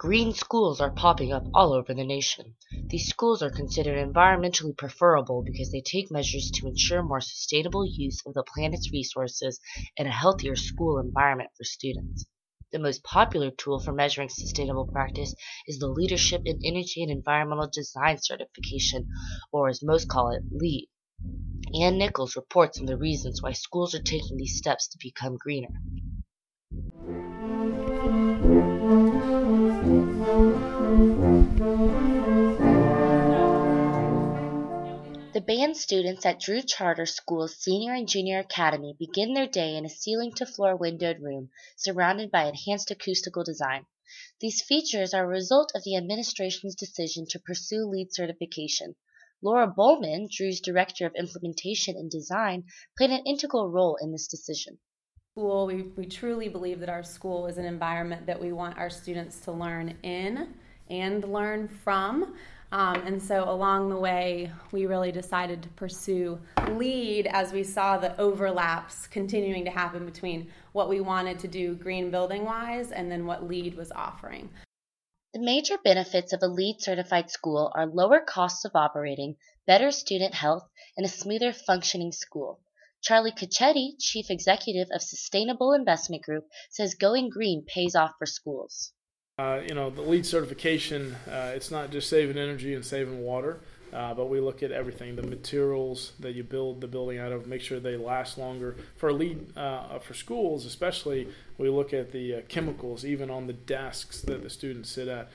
Green schools are popping up all over the nation. These schools are considered environmentally preferable because they take measures to ensure more sustainable use of the planet's resources and a healthier school environment for students. The most popular tool for measuring sustainable practice is the Leadership in Energy and Environmental Design Certification, or as most call it, LEED. Ann Nichols reports on the reasons why schools are taking these steps to become greener. The band students at Drew Charter School's Senior and Junior Academy begin their day in a ceiling-to-floor windowed room surrounded by enhanced acoustical design. These features are a result of the administration's decision to pursue LEED certification. Laura Bowman, Drew's Director of Implementation and Design, played an integral role in this decision. We truly believe that our school is an environment that we want our students to learn in and learn from. And so along the way, we really decided to pursue LEED as we saw the overlaps continuing to happen between what we wanted to do green building-wise and then what LEED was offering. The major benefits of a LEED certified school are lower costs of operating, better student health, and a smoother functioning school. Charlie Cacchetti, Chief Executive of Sustainable Investment Group, says going green pays off for schools. The LEED certification, it's not just saving energy and saving water, but we look at everything, the materials that you build the building out of, make sure they last longer. For LEED, for schools especially, we look at the chemicals, even on the desks that the students sit at.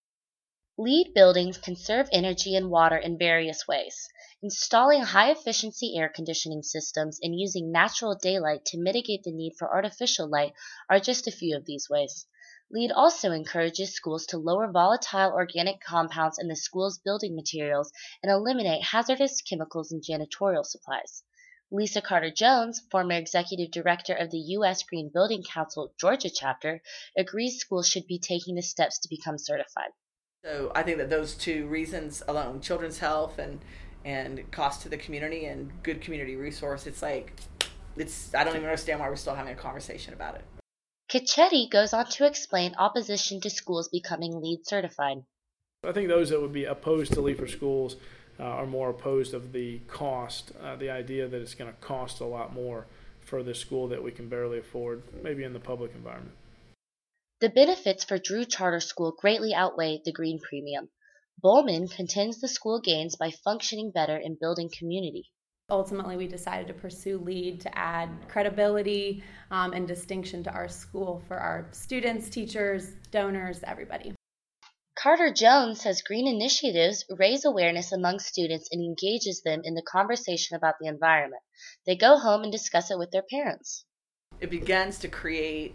LEED buildings conserve energy and water in various ways. Installing high-efficiency air conditioning systems and using natural daylight to mitigate the need for artificial light are just a few of these ways. LEED also encourages schools to lower volatile organic compounds in the school's building materials and eliminate hazardous chemicals in janitorial supplies. Lisa Carter-Jones, former executive director of the U.S. Green Building Council Georgia chapter, agrees schools should be taking the steps to become certified. So I think that those two reasons alone, children's health and cost to the community and good community resource, I don't even understand why we're still having a conversation about it. Cacchetti goes on to explain opposition to schools becoming LEED certified. I think those that would be opposed to LEED for schools are more opposed of the cost, the idea that it's going to cost a lot more for the school that we can barely afford, maybe in the public environment. The benefits for Drew Charter School greatly outweigh the green premium. Bowman contends the school gains by functioning better in building community. Ultimately, we decided to pursue LEED to add credibility and distinction to our school for our students, teachers, donors, everybody. Carter-Jones says green initiatives raise awareness among students and engages them in the conversation about the environment. They go home and discuss it with their parents. It begins to create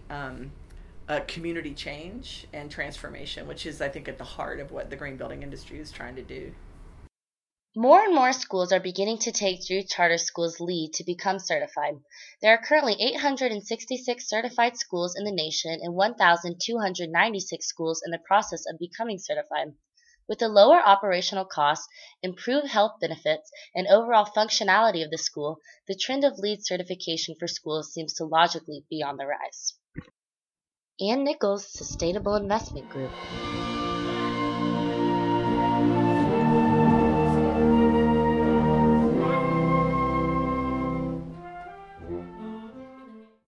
a community change and transformation, which is, I think, at the heart of what the green building industry is trying to do. More and more schools are beginning to take Drew Charter School's LEED to become certified. There are currently 866 certified schools in the nation and 1,296 schools in the process of becoming certified. With the lower operational costs, improved health benefits, and overall functionality of the school, the trend of LEED certification for schools seems to logically be on the rise. Ann Nichols, Sustainable Investment Group.